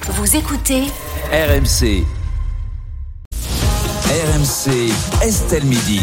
Vous écoutez RMC. RMC, Estelle Midi.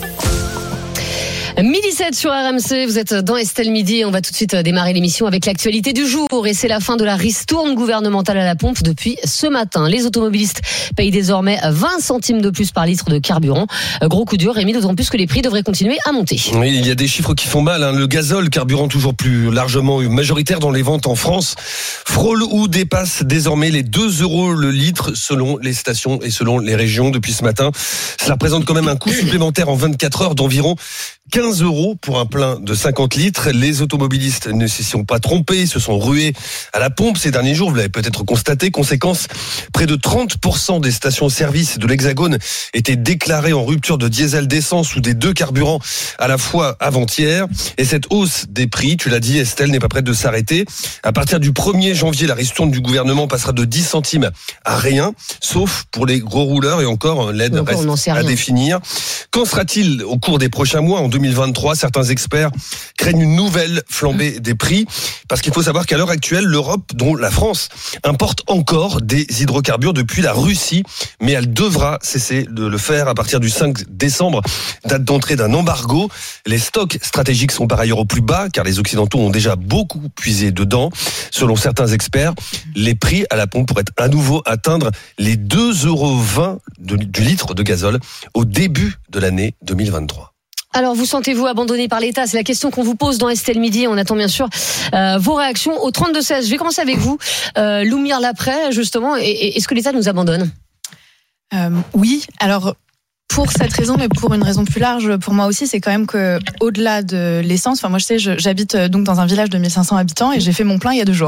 Midi 7 sur RMC, vous êtes dans Estelle Midi et on va tout de suite démarrer l'émission avec l'actualité du jour. Et c'est la fin de la ristourne gouvernementale à la pompe depuis ce matin. Les automobilistes payent désormais 20 centimes de plus par litre de carburant. Gros coup dur, Rémi, d'autant plus que les prix devraient continuer à monter. Oui, il y a des chiffres qui font mal. Le gazole, carburant toujours plus largement majoritaire dans les ventes en France, frôle ou dépasse désormais les 2 € le litre selon les stations et selon les régions depuis ce matin. Cela représente quand même un coût supplémentaire en 24 heures d'environ 15 € pour un plein de 50 litres. Les automobilistes ne s'y sont pas trompés, ils se sont rués à la pompe ces derniers jours, vous l'avez peut-être constaté. Conséquence, près de 30% des stations-service de l'Hexagone étaient déclarées en rupture de diesel, d'essence ou des deux carburants à la fois avant-hier. Et cette hausse des prix, tu l'as dit Estelle, n'est pas prête de s'arrêter. À partir du 1er janvier, la ristourne du gouvernement passera de 10 centimes à rien, sauf pour les gros rouleurs, et encore l'aide reste à définir. Qu'en sera-t-il au cours des prochains mois en 2023? Certains experts craignent une nouvelle flambée des prix, parce qu'il faut savoir qu'à l'heure actuelle, l'Europe, dont la France, importe encore des hydrocarbures depuis la Russie, mais elle devra cesser de le faire à partir du 5 décembre, date d'entrée d'un embargo. Les stocks stratégiques sont par ailleurs au plus bas, car les Occidentaux ont déjà beaucoup puisé dedans. Selon certains experts, les prix à la pompe pourraient à nouveau atteindre les 2,20 € du litre de gazole au début de l'année 2023. Alors, vous sentez-vous abandonné par l'État? C'est la question qu'on vous pose dans Estelle Midi. On attend bien sûr vos réactions au 32-16. Je vais commencer avec vous, Loumir Laprès, justement. Est-ce que l'État nous abandonne? Oui, alors pour cette raison, mais pour une raison plus large, pour moi aussi, c'est quand même que au-delà de l'essence, moi je sais, j'habite donc dans un village de 1500 habitants et j'ai fait mon plein il y a 2 jours.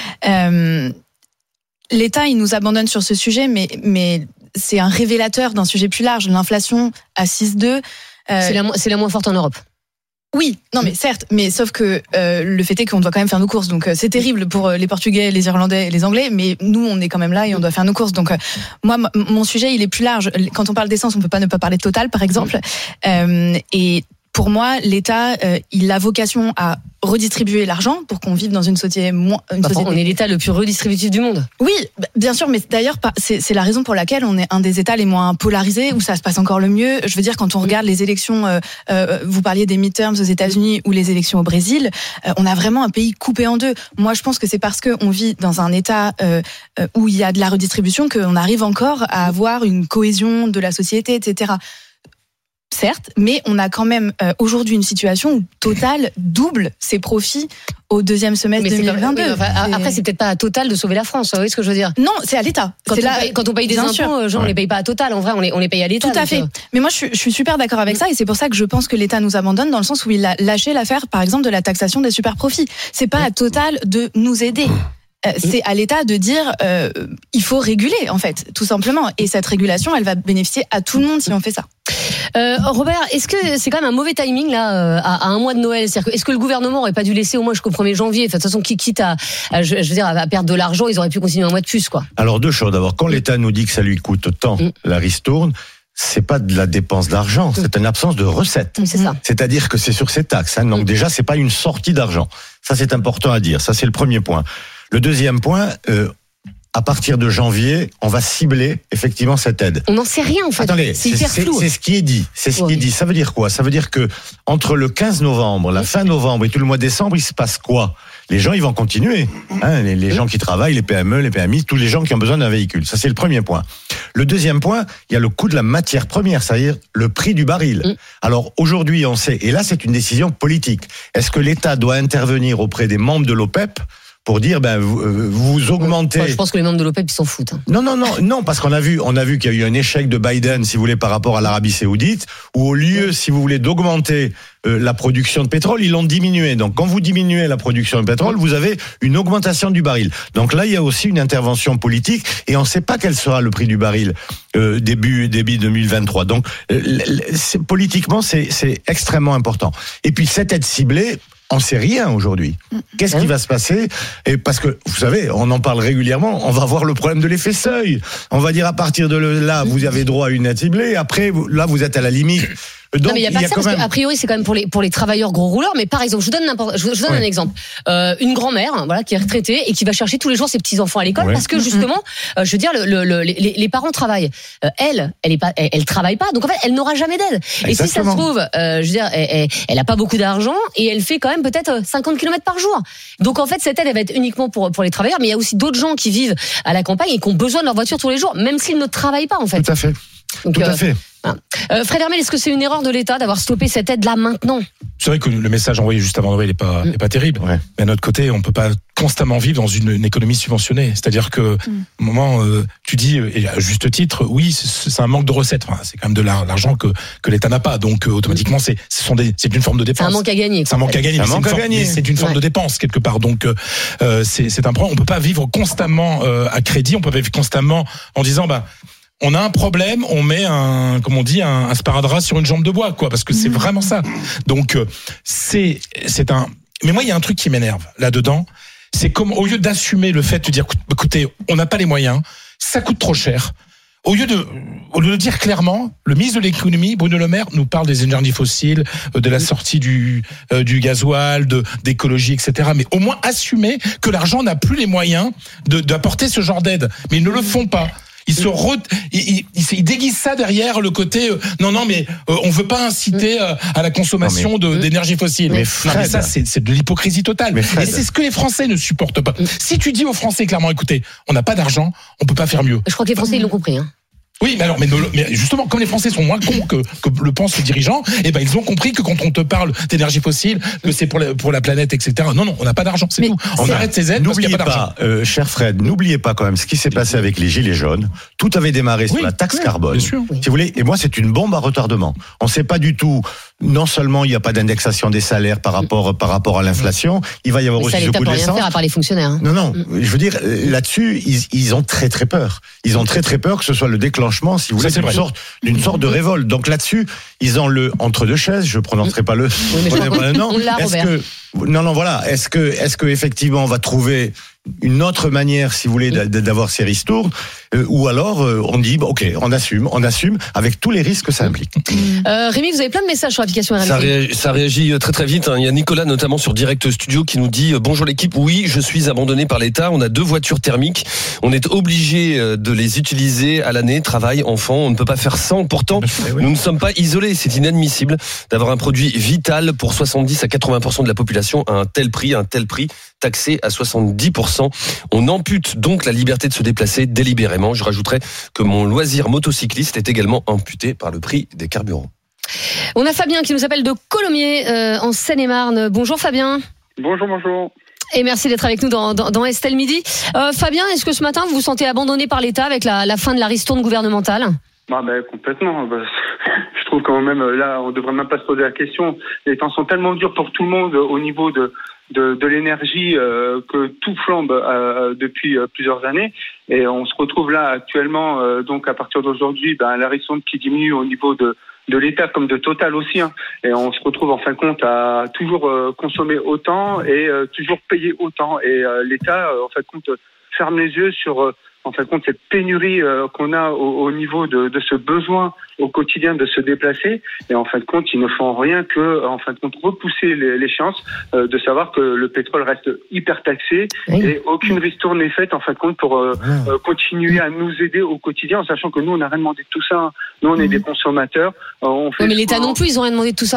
L'État, il nous abandonne sur ce sujet, mais c'est un révélateur d'un sujet plus large. L'inflation à 6,2. C'est la moins forte en Europe. Oui, non mais certes, mais sauf que le fait est qu'on doit quand même faire nos courses, donc c'est terrible pour les Portugais, les Irlandais et les Anglais, mais nous on est quand même là et on doit faire nos courses. Donc moi mon sujet il est plus large. Quand on parle d'essence, on peut pas ne pas parler de Total par exemple. Et pour moi, l'État, il a vocation à redistribuer l'argent pour qu'on vive dans une société société. On est l'État le plus redistributif du monde. Oui, bien sûr, mais d'ailleurs, c'est la raison pour laquelle on est un des États les moins polarisés, où ça se passe encore le mieux. Je veux dire, quand on regarde les élections, vous parliez des midterms aux États-Unis ou les élections au Brésil, on a vraiment un pays coupé en deux. Moi, je pense que c'est parce qu'on vit dans un État où il y a de la redistribution qu'on arrive encore à avoir une cohésion de la société, etc. Certes, mais on a quand même aujourd'hui une situation où Total double ses profits au deuxième semestre 2022. Après, c'est peut-être pas à Total de sauver la France, vous voyez ce que je veux dire? Non, c'est à l'État. Quand on paye des impôts, on les paye pas à Total, en vrai, on les paye à l'État. Tout à fait. Mais moi, je suis super d'accord avec ça, et c'est pour ça que je pense que l'État nous abandonne, dans le sens où il a lâché l'affaire, par exemple, de la taxation des super profits. C'est pas à Total de nous aider. C'est à l'État de dire il faut réguler, en fait, tout simplement. Et cette régulation, elle va bénéficier à tout le monde si on fait ça. Robert, est-ce que c'est quand même un mauvais timing là à un mois de Noël? C'est-à-dire que est-ce que le gouvernement aurait pas dû laisser au moins jusqu'au 1er janvier? Enfin, de toute façon, quitte à perdre de l'argent, ils auraient pu continuer un mois de plus, quoi. Alors 2 choses. D'abord, quand l'État nous dit que ça lui coûte tant la ristourne, c'est pas de la dépense d'argent, c'est une absence de recettes. C'est ça. C'est-à-dire que c'est sur ces taxes. Donc déjà, c'est pas une sortie d'argent. Ça, c'est important à dire. Ça, c'est le premier point. Le deuxième point, à partir de janvier, on va cibler effectivement cette aide. On n'en sait rien en fait. Attendez, c'est hyper flou. C'est ce qui est dit. C'est ce qui est dit. Ça veut dire quoi? Ça veut dire que entre le 15 novembre, la fin novembre et tout le mois de décembre, il se passe quoi? Les gens, ils vont continuer. Les gens qui travaillent, les PME, les PMI, tous les gens qui ont besoin d'un véhicule. Ça, c'est le premier point. Le deuxième point, il y a le coût de la matière première, c'est-à-dire le prix du baril. Alors aujourd'hui, on sait, et là, c'est une décision politique. Est-ce que l'État doit intervenir auprès des membres de l'OPEP pour dire vous augmentez. Je pense que les membres de l'OPEP ils s'en foutent. Non, parce qu'on a vu qu'il y a eu un échec de Biden, si vous voulez, par rapport à l'Arabie Saoudite, où au lieu, si vous voulez, d'augmenter la production de pétrole, ils l'ont diminué. Donc quand vous diminuez la production de pétrole, vous avez une augmentation du baril. Donc là, il y a aussi une intervention politique, et on ne sait pas quel sera le prix du baril début 2023. Donc politiquement, c'est extrêmement important. Et puis cette aide ciblée, on sait rien aujourd'hui. Qu'est-ce qui va se passer? Et parce que, vous savez, on en parle régulièrement, on va voir le problème de l'effet seuil. On va dire à partir de là, vous avez droit à une aide ciblée. Après, là, vous êtes à la limite Donc, non, mais il y a pas ça, parce qu'a priori, c'est quand même pour les travailleurs gros rouleurs. Mais par exemple, je vous donne un exemple. Une grand-mère, voilà, qui est retraitée et qui va chercher tous les jours ses petits-enfants à l'école parce que justement, je veux dire, les parents travaillent. Elle travaille pas. Donc en fait, elle n'aura jamais d'aide. Exactement. Et si ça se trouve, je veux dire, elle a pas beaucoup d'argent et elle fait quand même peut-être 50 km par jour. Donc en fait, cette aide, elle va être uniquement pour les travailleurs. Mais il y a aussi d'autres gens qui vivent à la campagne et qui ont besoin de leur voiture tous les jours, même s'ils ne travaillent pas, en fait. Tout à fait. Donc, Tout à fait. Fred Hermel, est-ce que c'est une erreur de l'État d'avoir stoppé cette aide-là maintenant ? C'est vrai que le message envoyé juste avant Noël n'est pas terrible. Ouais. Mais d'un autre côté, on peut pas constamment vivre dans une économie subventionnée. C'est-à-dire que, au moment, tu dis, et à juste titre, oui, c'est un manque de recettes. Enfin, c'est quand même de l'argent que l'État n'a pas. Donc, automatiquement, c'est une forme de dépense. C'est un manque à gagner. C'est un manque à gagner. C'est une forme de dépense, quelque part. Donc, c'est un problème. On peut pas vivre constamment à crédit. On peut pas vivre constamment en disant, on a un problème, on met un sparadrap sur une jambe de bois, quoi, parce que c'est vraiment ça. Donc, mais moi, il y a un truc qui m'énerve là-dedans. C'est comme, au lieu d'assumer le fait de dire, écoutez, on n'a pas les moyens, ça coûte trop cher. Au lieu de le dire clairement, le ministre de l'économie, Bruno Le Maire, nous parle des énergies fossiles, de la sortie du gasoil, d'écologie, etc. Mais au moins assumer que l'argent n'a plus les moyens d'apporter ce genre d'aide. Mais ils ne le font pas. Ils déguisent ça derrière le côté non mais on veut pas inciter à la consommation d'énergie fossile. Mais ça c'est de l'hypocrisie totale. Et c'est ce que les Français ne supportent pas. Si tu dis aux Français clairement, écoutez, on n'a pas d'argent, on peut pas faire mieux. Je crois que les Français ils l'ont compris. Oui, mais justement, comme les Français sont moins cons que le pensent les dirigeants, ils ont compris que quand on te parle d'énergie fossile, que c'est pour la planète, etc. Non, on n'a pas d'argent, c'est tout. On arrête ces aides parce qu'il n'y a pas d'argent. Cher Fred, n'oubliez pas quand même ce qui s'est passé avec les Gilets jaunes. Tout avait démarré sur la taxe carbone. Bien sûr. Si vous voulez, et moi, c'est une bombe à retardement. On ne sait pas du tout. Non seulement il n'y a pas d'indexation des salaires par rapport à l'inflation, il va y avoir aussi le coût de l'essence. Ça, l'État peut rien faire à part les fonctionnaires. Non, je veux dire, là-dessus, ils ont très très peur. Ils ont très très peur que ce soit le déclenchement, si vous voulez, d'une sorte de révolte. Donc là-dessus, ils ont le entre deux chaises. Je prononcerai pas le nom. Voilà. Est-ce que effectivement on va trouver une autre manière, si vous voulez, d'avoir ces ristournes, ou alors on dit ok, on assume avec tous les risques que ça implique. Rémi, vous avez plein de messages sur l'application RMC. Ça réagit très très vite. Il y a Nicolas notamment sur Direct Studio qui nous dit bonjour l'équipe. Oui, je suis abandonné par l'État. On a 2 voitures thermiques. On est obligé de les utiliser à l'année. Travail, enfant, on ne peut pas faire sans. Pourtant, nous ne sommes pas isolés. C'est inadmissible d'avoir un produit vital pour 70 à 80% de la population à un tel prix taxé à 70%. On ampute donc la liberté de se déplacer délibérément. Je rajouterais que mon loisir motocycliste est également amputé par le prix des carburants. On a Fabien qui nous appelle de Colomiers en Seine-et-Marne. Bonjour Fabien. Bonjour. Et merci d'être avec nous dans Estelle Midi. Fabien, est-ce que ce matin vous vous sentez abandonné par l'État avec la fin de la ristourne gouvernementale ? Complètement. Je trouve quand même, là, on devrait même pas se poser la question. Les temps sont tellement durs pour tout le monde au niveau de l'énergie que tout flambe depuis plusieurs années. Et on se retrouve là actuellement, donc à partir d'aujourd'hui, la ristourne qui diminue au niveau de l'État comme de Total aussi. Et on se retrouve en fin de compte à toujours consommer autant et toujours payer autant. Et l'État, en fin de compte, ferme les yeux sur... en fin de compte, cette pénurie qu'on a au niveau de ce besoin au quotidien de se déplacer. Et en fin de compte, ils ne font rien que, en fin de compte, repousser l'échéance de savoir que le pétrole reste hyper taxé et aucune ristourne n'est faite, en fin de compte, pour continuer à nous aider au quotidien, en sachant que nous, on n'a rien demandé de tout ça. Nous, on est des consommateurs. Mais l'État non plus, ils n'ont rien demandé de tout ça.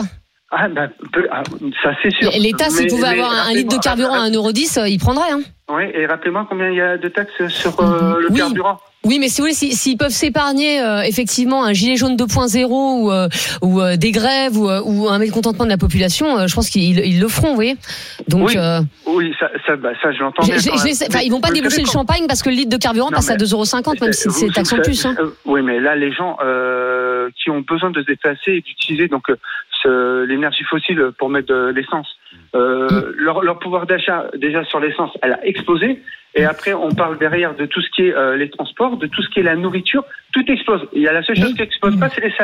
Ça c'est sûr. L'État, s'il pouvait avoir un litre de carburant à 1,10€, il prendrait. Oui, et rappelez-moi combien il y a de taxes sur le carburant. Oui, mais si vous voulez, s'ils peuvent s'épargner effectivement un gilet jaune 2.0 ou des grèves ou un mécontentement de la population, je pense qu'ils le feront, vous voyez. Donc oui, ça je l'entends bien. Ils vont pas déboucher le champagne parce que le litre de carburant passe à 2,50€, même si c'est taxe en plus. Oui, mais là, les gens qui ont besoin de se déplacer et d'utiliser donc l'énergie fossile pour mettre de l'essence, leur pouvoir d'achat déjà sur l'essence, elle a explosé. Et après, on parle derrière de tout ce qui est les transports, de tout ce qui est la nourriture. Tout explose. Il y a la seule chose qui explose pas, c'est les salaires.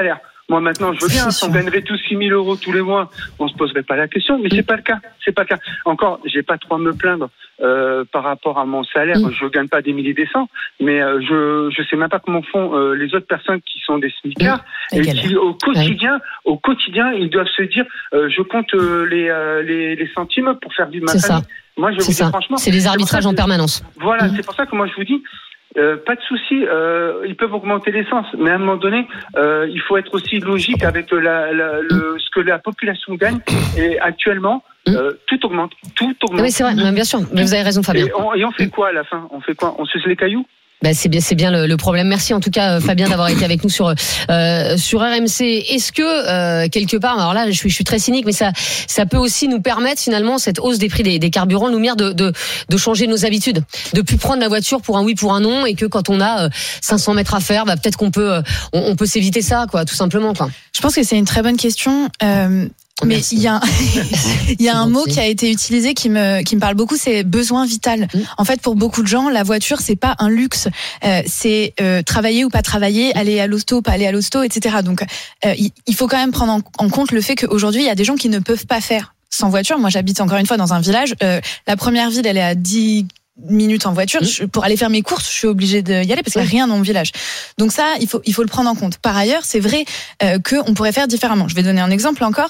Moi, maintenant, je veux bien, si on gagnerait tous 6 000 euros tous les mois, on se poserait pas la question, mais c'est pas le cas. C'est pas le cas. Encore, j'ai pas trop à me plaindre, par rapport à mon salaire. Je gagne pas des milliers des cents, mais, je sais même pas comment font, les autres personnes qui sont des smicards, et qui, au quotidien, ils doivent se dire, je compte, les centimes pour faire vivre ma famille. Moi, je vous dis franchement. C'est les arbitrages en permanence. Voilà, c'est pour ça que moi, je vous dis, pas de souci, ils peuvent augmenter l'essence, mais à un moment donné, il faut être aussi logique avec ce que la population gagne. Et actuellement, tout augmente. Oui, c'est vrai, bien sûr. Mais vous avez raison, Fabien. Et on fait quoi à la fin ? On fait quoi ? On suce les cailloux ? C'est bien le problème. Merci en tout cas, Fabien, d'avoir été avec nous sur RMC. Est-ce que quelque part, alors là, je suis très cynique, mais ça peut aussi nous permettre finalement, cette hausse des prix des carburants, de changer nos habitudes, de plus prendre la voiture pour un oui, pour un non, et que quand on a 500 mètres à faire, peut-être qu'on peut s'éviter ça, quoi, tout simplement, quoi. Je pense que c'est une très bonne question. Mais il y a un mot qui a été utilisé qui me parle beaucoup, c'est besoin vital. En fait, pour beaucoup de gens, la voiture, c'est pas un luxe, c'est travailler ou pas travailler, aller à l'hosto, pas aller à l'hosto, etc. Donc, il faut quand même prendre en compte le fait qu'aujourd'hui, il y a des gens qui ne peuvent pas faire sans voiture. Moi, j'habite encore une fois dans un village. La première ville, elle est à 10 minutes en voiture. Pour aller faire mes courses, je suis obligée d'y aller parce qu'il n'y a rien dans mon village. Donc ça, il faut le prendre en compte. Par ailleurs, c'est vrai qu'on pourrait faire différemment. Je vais donner un exemple encore.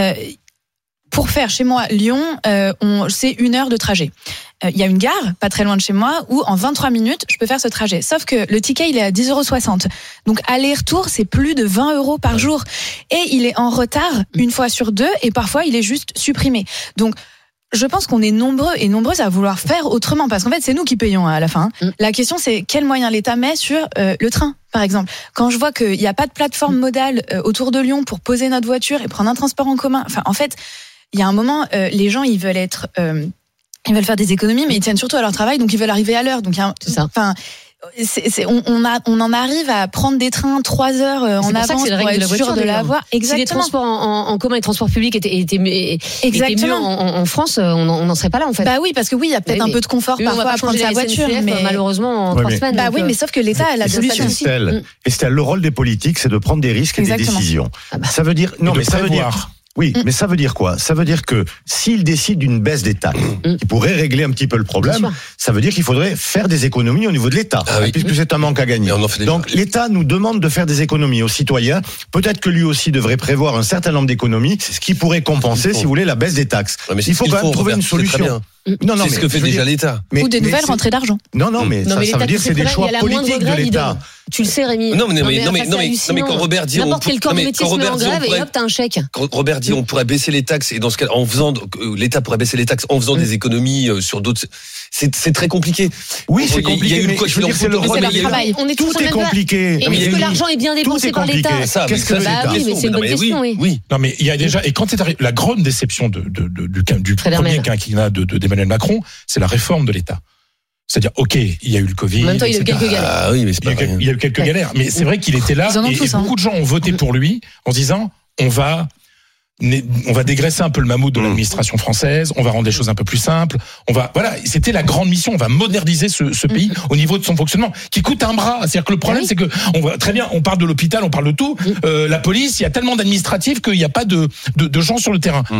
Pour faire chez moi Lyon, c'est 1 heure de trajet. Il y a une gare, pas très loin de chez moi, où en 23 minutes, je peux faire ce trajet. Sauf que le ticket, il est à 10,60 €. Donc aller-retour, c'est plus de 20 € par jour. Et il est en retard 1 fois sur 2, et parfois, il est juste supprimé. Donc, je pense qu'on est nombreux et nombreuses à vouloir faire autrement, parce qu'en fait, c'est nous qui payons à la fin. La question, c'est quels moyens l'État met sur le train, par exemple. Quand je vois qu'il n'y a pas de plateforme modale autour de Lyon pour poser notre voiture et prendre un transport en commun, enfin, en fait, il y a un moment, les gens, ils veulent faire des économies, mais ils tiennent surtout à leur travail, donc ils veulent arriver à l'heure. Donc, c'est ça. Enfin, on en arrive à prendre des trains 3 heures en avance pour être sûr de l'avoir. Exactement. Si les transports en commun et les transports publics étaient mieux en France, on n'en serait pas là, en fait. Bah oui, parce que oui, il y a peut-être un peu de confort parfois à prendre sa voiture, mais malheureusement en 3 semaines. Bah oui, mais sauf que l'État a la solution aussi. Estelle, le rôle des politiques, c'est de prendre des risques et des décisions. Ça veut dire Oui, mais ça veut dire quoi ? Ça veut dire que s'ils décident d'une baisse des taxes, qui pourrait régler un petit peu le problème, ça veut dire qu'il faudrait faire des économies au niveau de l'État, puisque c'est un manque à gagner. Donc l'État nous demande de faire des économies aux citoyens. Peut-être que lui aussi devrait prévoir un certain nombre d'économies, ce qui pourrait compenser, si vous voulez, la baisse des taxes. Il faut quand même trouver une solution. Non, c'est ce que fait déjà l'État. Ou des nouvelles rentrées d'argent. Non, mais ça veut dire que c'est des choix politiques de l'État. Tu le sais, Rémi. Non, mais quand Robert dit, n'importe quel corps de métier se met en grève et hop, t'as un chèque. Quand Robert dit, on pourrait baisser les taxes, et dans ce cas, l'État pourrait baisser les taxes en faisant des économies sur d'autres. C'est très compliqué. Oui, c'est compliqué. Il y a eu quoi, je veux dire, c'est le rôle. Tout est compliqué. Est-ce que l'argent est bien dépensé par l'État ? Qu'est-ce que oui, mais c'est une bonne question, oui. Non, mais il y a déjà, et quand est arrivé, la grande déception du premier quinquennat d'Emmanuel Macron, c'est la réforme de l'État. C'est-à-dire, ok, il y a eu le Covid. En même temps, il y a eu quelques galères. Ah oui, mais c'est pas il y a eu quelques galères. Mais c'est vrai qu'il était là. Et beaucoup de gens ont voté pour lui en se disant, on va dégraisser un peu le mammouth de l'administration française, on va rendre les choses un peu plus simples, voilà, c'était la grande mission, on va moderniser ce pays au niveau de son fonctionnement, qui coûte un bras. C'est-à-dire que le problème, c'est que, très bien, on parle de l'hôpital, on parle de tout, la police, il y a tellement d'administratifs qu'il n'y a pas de gens sur le terrain.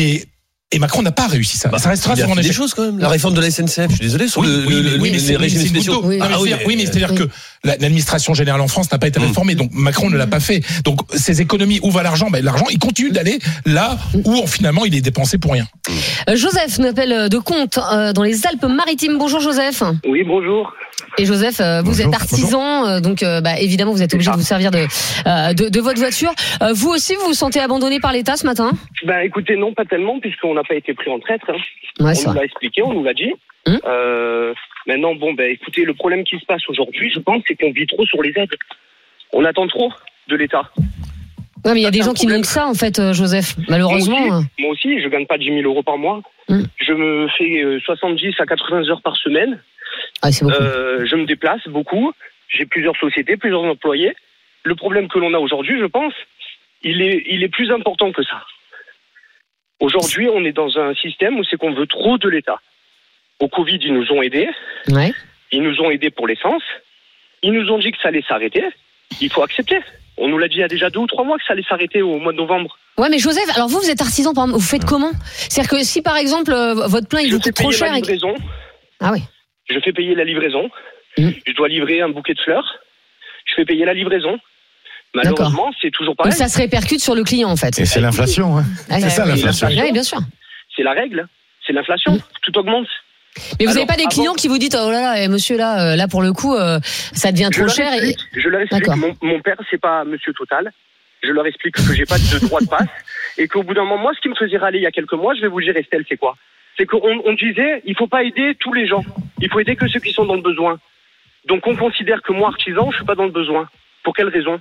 Et Macron n'a pas réussi ça. Ça restera sur un échec. Des choses quand même. La réforme de la SNCF, je suis désolé, sur les régimes spéciaux. Oui, mais c'est-à-dire que l'administration générale en France n'a pas été réformée, donc Macron ne l'a pas fait. Donc ces économies, où va l'argent ? L'argent, il continue d'aller là où finalement il est dépensé pour rien. Joseph nous appelle de Comte, dans les Alpes-Maritimes. Bonjour Joseph. Oui, bonjour. Et Joseph, vous êtes artisan, donc évidemment vous êtes obligé de vous servir de votre voiture. Vous aussi, vous vous sentez abandonné par l'État ce matin ? Écoutez, non, pas tellement, puisqu'on n'a pas été pris en traître. Ouais, on nous l'a expliqué, on nous l'a dit. Maintenant, écoutez, le problème qui se passe aujourd'hui, je pense, c'est qu'on vit trop sur les aides. On attend trop de l'État. Non, mais il y a des gens qui n'ont que ça, en fait, Joseph. Malheureusement. Moi aussi, je gagne pas 10 000 € par mois. Je me fais 70 à 80 heures par semaine. Ah, c'est beaucoup. Je me déplace beaucoup. J'ai plusieurs sociétés, plusieurs employés. Le problème que l'on a aujourd'hui, je pense, il est plus important que ça. Aujourd'hui, on est dans un système où c'est qu'on veut trop de l'État. Au Covid, ils nous ont aidés. Ouais. Ils nous ont aidés pour l'essence. Ils nous ont dit que ça allait s'arrêter. Il faut accepter. On nous l'a dit il y a déjà 2 ou 3 mois que ça allait s'arrêter au mois de novembre. Ouais, mais Joseph, alors vous êtes artisan, par exemple, vous faites comment? C'est-à-dire que si par exemple votre plein il vous coûte trop cher, ah oui. Je fais payer la livraison. Je dois livrer un bouquet de fleurs. Je fais payer la livraison. Malheureusement, c'est toujours pareil. Donc ça se répercute sur le client en fait. Et c'est l'inflation, hein. C'est ça l'inflation. Oui, bien sûr. C'est la règle. C'est l'inflation. Tout augmente. Mais vous n'avez pas des clients qui vous disent oh là là, monsieur là pour le coup ça devient trop cher. Je leur explique. Mon père c'est pas Monsieur Total. Je leur explique que j'ai pas de droit de passe et qu'au bout d'un moment, moi, ce qui me faisait râler il y a quelques mois, je vais vous le dire, Estelle, c'est quoi? C'est qu'on disait, il faut pas aider tous les gens. Il faut aider que ceux qui sont dans le besoin. Donc on considère que moi, artisan, je suis pas dans le besoin. Pour quelle raison?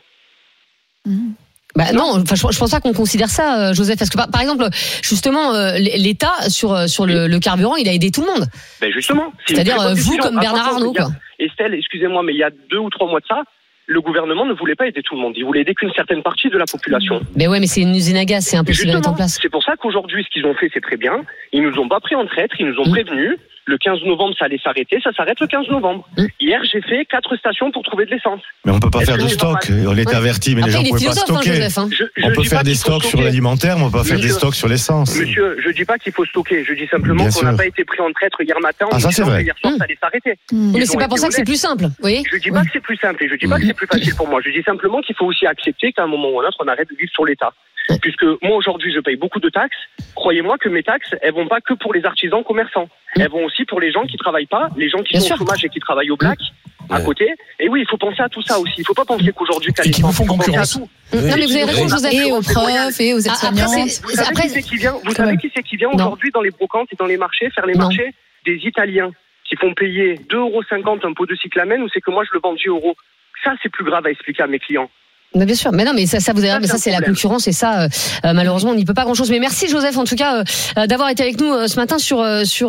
Bah non, enfin je pense pas qu'on considère ça, Joseph, parce que par exemple, justement, l'État sur le carburant, il a aidé tout le monde. Ben justement. C'est-à-dire vous comme Bernard Arnault, quoi. Estelle, excusez-moi, mais il y a 2 ou 3 mois de ça, le gouvernement ne voulait pas aider tout le monde. Il voulait aider qu'une certaine partie de la population. Mais ouais, mais c'est une usine à gaz, c'est impossible à mettre en place. C'est pour ça qu'aujourd'hui, ce qu'ils ont fait, c'est très bien. Ils nous ont pas pris en traître, ils nous ont prévenus. Le 15 novembre, ça allait s'arrêter, ça s'arrête le 15 novembre. Hier, j'ai fait 4 stations pour trouver de l'essence. Mais on peut pas faire de stock. On était avertis, mais les gens pouvaient pas stocker. On peut faire des stocks sur l'alimentaire, mais on peut pas faire des stocks sur l'essence. Monsieur, je dis pas qu'il faut stocker. Je dis simplement qu'on n'a pas été pris en traître hier matin. Ah, ça c'est vrai. Hier soir, ça allait s'arrêter. Mais c'est pas pour ça que c'est plus simple. Oui. Je dis pas que c'est plus simple et je dis pas que c'est plus facile pour moi. Je dis simplement qu'il faut aussi accepter qu'à un moment ou à un autre, on arrête de vivre sur l'État. Puisque moi aujourd'hui je paye beaucoup de taxes, croyez-moi que mes taxes elles vont pas que pour les artisans commerçants, elles vont aussi pour les gens qui travaillent pas, les gens qui sont au chômage et qui travaillent au black à côté. Et oui, il faut penser à tout ça aussi. Il faut pas penser qu'aujourd'hui et qui vous font concurrence. Non mais vous avez raison, Joseph. Et aux profs et aux aides-soignants. Vous savez qui c'est qui vient aujourd'hui dans les brocantes et dans les marchés faire les marchés? Des Italiens qui font payer 2,50 € un pot de cyclamène ou c'est que moi je le vends 10 €. Ça c'est plus grave à expliquer à mes clients. Mais bien sûr, mais non, mais ça vous avez, mais ça c'est la concurrence et ça, malheureusement, on n'y peut pas grand-chose. Mais merci Joseph, en tout cas, d'avoir été avec nous ce matin sur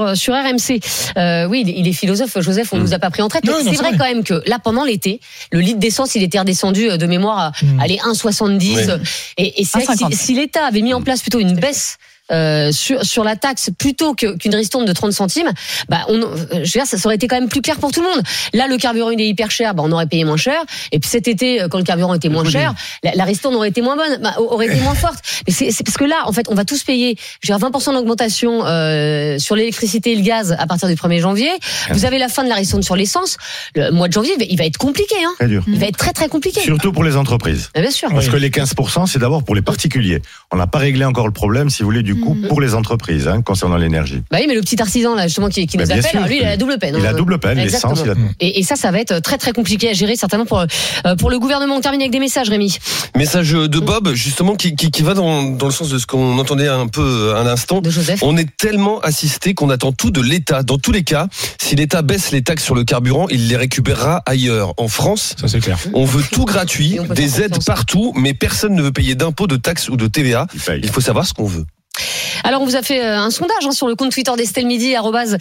RMC. Oui, il est philosophe, Joseph. On nous a pas pris en traite. C'est vrai quand même que là, pendant l'été, le litre d'essence, il était redescendu de mémoire à aller 1,70. Et c'est vrai que si l'État avait mis en place plutôt une baisse sur la taxe plutôt qu'une ristourne de 30 centimes, bah je veux dire, ça aurait été quand même plus clair pour tout le monde. Là, le carburant il est hyper cher, bah on aurait payé moins cher. Et puis cet été, quand le carburant était moins cher, la ristourne aurait été moins bonne, bah, aurait été moins forte. Mais c'est parce que là, en fait, on va tous payer, je veux dire, 20% d'augmentation sur l'électricité et le gaz à partir du 1er janvier. Vous avez la fin de la ristourne sur l'essence. Le mois de janvier, il va être compliqué, hein. Très dur. Il va être très très compliqué. Surtout pour les entreprises. Bien sûr. Parce que les 15%, c'est d'abord pour les particuliers. On n'a pas réglé encore le problème, si vous voulez, du coup, pour les entreprises, concernant l'énergie. Bah oui, mais le petit artisan, là, justement, qui nous appelle, lui, il a la double peine. Il a la double peine, l'essence. Et ça va être très, très compliqué à gérer, certainement, pour le gouvernement. On termine avec des messages, Rémi. Message de Bob, justement, qui va dans le sens de ce qu'on entendait un peu à l'instant. De Joseph. On est tellement assisté qu'on attend tout de l'État. Dans tous les cas, si l'État baisse les taxes sur le carburant, il les récupérera ailleurs. En France, ça c'est clair. On veut tout gratuit, des aides partout, mais personne ne veut payer d'impôts, de taxes ou de TVA. Il faut savoir ce qu'on veut. Alors on vous a fait un sondage sur le compte Twitter d'Estelle Midi,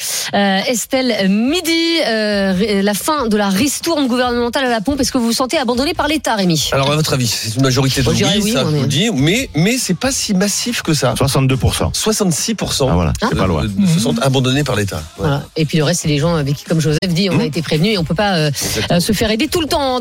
@Estelle Midi, la fin de la ristourne gouvernementale à la pompe. Est-ce que vous vous sentez abandonné par l'État, Rémi? Alors à votre avis, c'est une majorité de oui, ça je vous le dis, mais c'est pas si massif que ça. 62%. 66%. Ah voilà, c'est pas loin. Se sentent abandonnés par l'État. Voilà. Et puis le reste, c'est les gens avec qui, comme Joseph dit, on a été prévenus et on peut pas se faire aider tout le temps.